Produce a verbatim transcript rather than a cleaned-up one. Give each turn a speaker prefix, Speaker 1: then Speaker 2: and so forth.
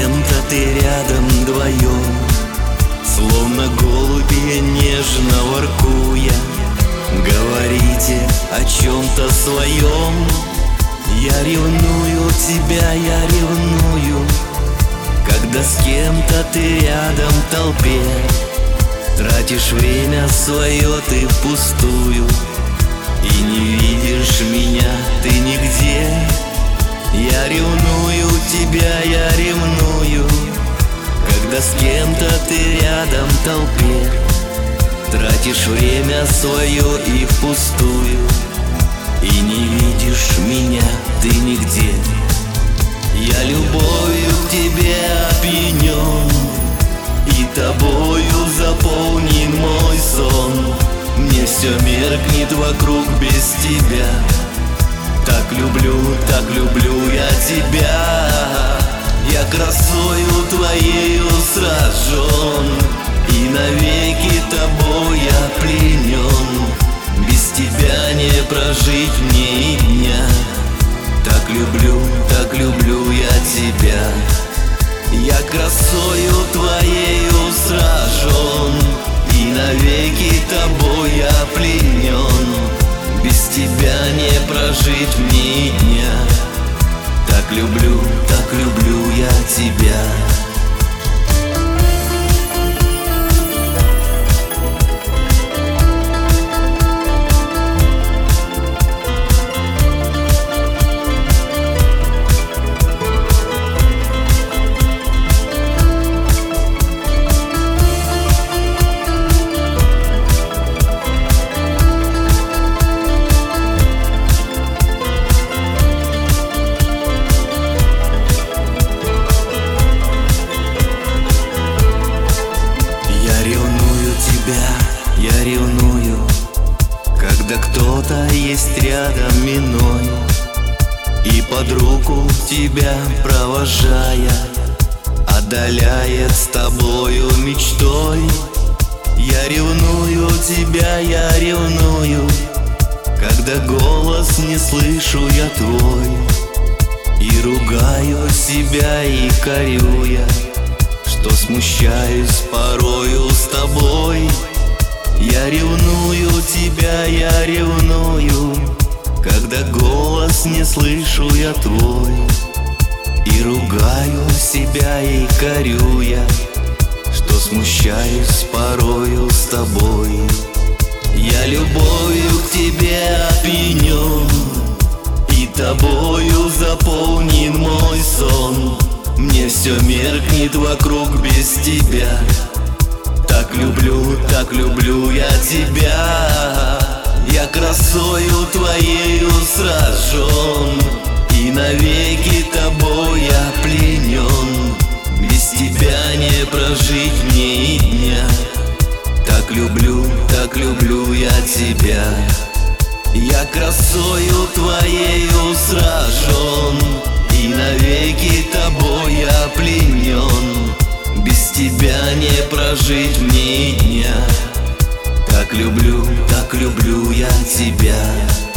Speaker 1: кем-то ты рядом вдвоем, словно голуби нежно воркуя, говорите о чем-то своем. Я ревную тебя, я ревную, когда с кем-то ты рядом в толпе, тратишь время свое ты впустую и не видишь меня ты нигде. Я ревную тебя, я ревную, когда с кем-то ты рядом в толпе, тратишь время свое и впустую и не видишь меня ты нигде. Я любовью к тебе опьянен, и тобою заполнен мой сон. Мне все меркнет вокруг без тебя. Так люблю, так люблю я тебя. Я красою твоею сражен, и навеки тобой я пленен. Без тебя не прожить мне и дня. Так люблю, так люблю я тебя. Я красою твоею сражен, и навеки тобой я пленен. Без тебя не прожить мне и дня. Так люблю, так люблю я тебя. Я ревную, когда кто-то есть рядом мной, и под руку тебя провожая отдаляет с тобою мечтой. Я ревную тебя, я ревную, когда голос не слышу я твой, и ругаю себя и корю я, что смущаюсь порою с тобой. Я ревную тебя, я ревную, когда голос не слышу я твой, и ругаю себя и корю я, что смущаюсь порою с тобой. Я любовью к тебе опьянен, и тобою заполнен мой сон. Мне все меркнет вокруг без тебя. Так люблю, так люблю я тебя. Я красою твоею сражен, и навеки тобой я пленен. Без тебя не прожить мне и дня. Так люблю, так люблю я тебя. Я красою твоею сражен, и навеки тобой я пленен. Без тебя не прожить мне и дня. Так люблю, так люблю я тебя.